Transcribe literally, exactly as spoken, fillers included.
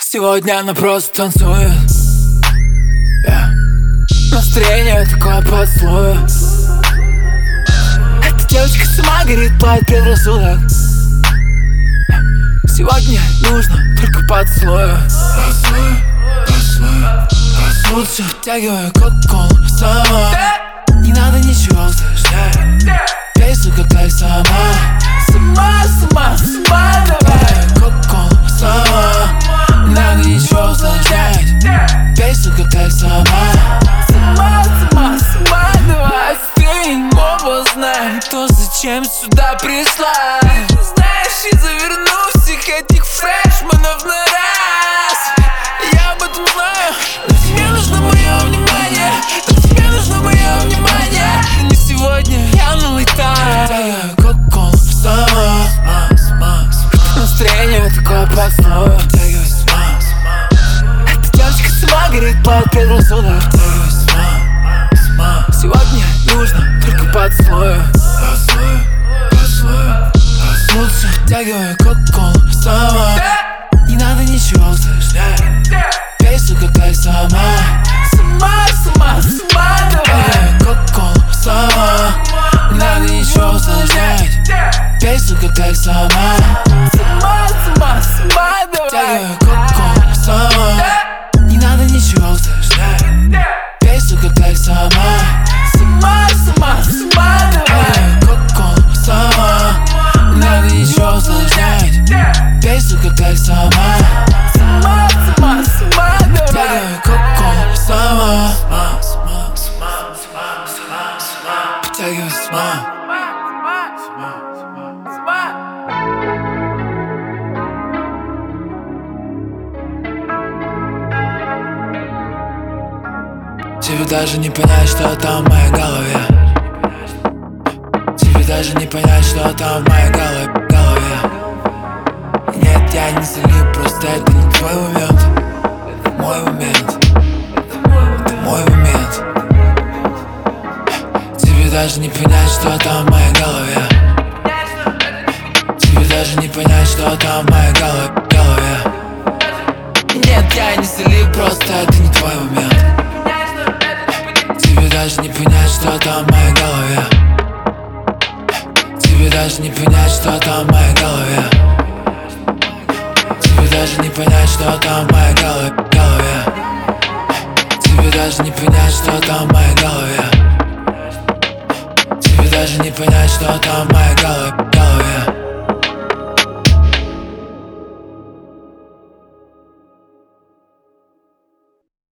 Сегодня она просто танцует, yeah. Настроение такое поцелуя. Эта девочка сама горит, плавает предрассудок. Сегодня нужно только поцелуя. Поцелуй, поцелуй, поцелуй. Лучше втягиваю кока-колу сама. Не надо ничего слышать. Пей, сука, ты сама. Сама, сама, сама, давай. Кока-колу сама. Не надо ничего слышать. Пей, сука, ты сама. Сама, сама, сама, давай. Ты не знай, то зачем сюда пришла. Знаешь, и заверну всех этих фрешменов на раз. Я об этом знаю, но тебе нужно мое внимание. Но тебе нужно мое внимание. Не сегодня, я налетаю. Кока-колу сама. Настроение такое плохое. Эта девочка сама горит, плавает предрассудок. Сегодня нужно только поцелуя. Поцелуй, поцелуй, поцелуй. Лучше втягиваю кока-колу сама. Не надо ничего слышать. Пей, сука, ты сама. Сама, сама, сама, давай. Кока-колу сама. Не надо ничего слышать. Пей, сука, ты сама. Сама, сама, сама, давай. Втягиваю кока-колу сама. Не надо ничего слышать. Пей, сука, ты сама. Сама, сама, сама, давай. Кока-колу сама. Не надо ничего слышать. Пей, сука, ты сама. Сама, сама, сама, давай. Кока-колу сама. Втягивай сама. Тебе даже не понять, что там в моей голове. Тебе даже не понять, что там в моей голове, голове. Нет, я не залип, просто это не твой момент. Это мой момент. Это мой момент. Тебе даже не понять, что там в моей голове. Тебе даже не понять, что там в моей голове, голове. Нет, я не залип, просто это не твой момент. Тебе даже не понять, что там в моей голове. Тебе даже не понять, что там в моей голове. Тебе даже не понять, что там в моей голове, голове. Тебе даже не понять, что там в моей голове. Тебе даже не понять, что там в моей голове, голове.